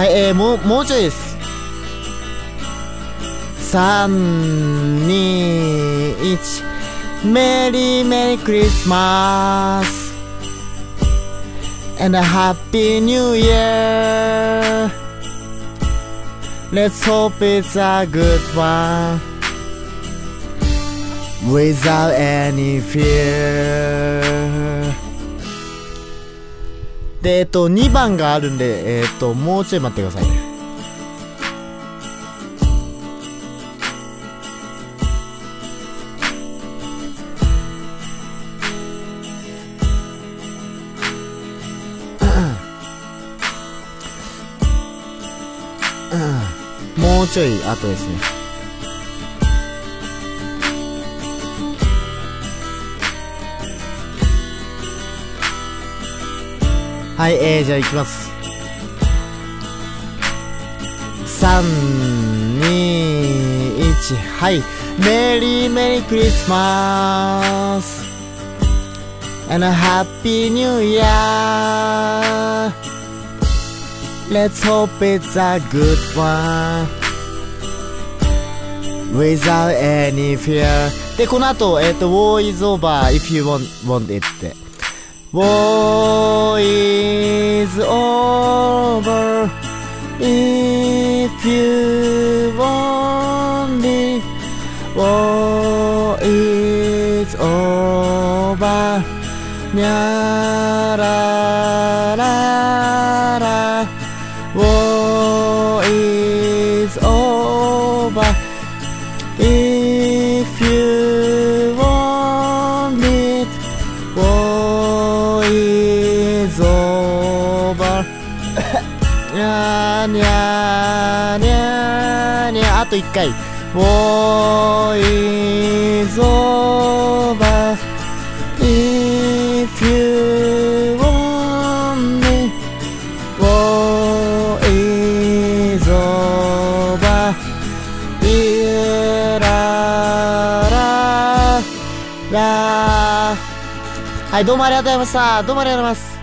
はい、もうちょいです。3、2、1。メリーメリークリスマス and a happy new year. Let's hope it's a good one without any fear. で、2番があるんで、もうちょい待ってくださいね。もうちょい後ですね。はい、じゃあ行きます。3、2、1。はい。メリーメリークリスマス and a happy new year. Let's hope it's a good one without any fear. で、この後、War is over if you want it って。War is over if you want it. War is over. にゃららら。War is over if you want it. War is over. にゃーにゃーにゃーにゃー。あと1回。War is over if you want it. War is over. はい、どうもありがとうございました。どうもありがとうございます。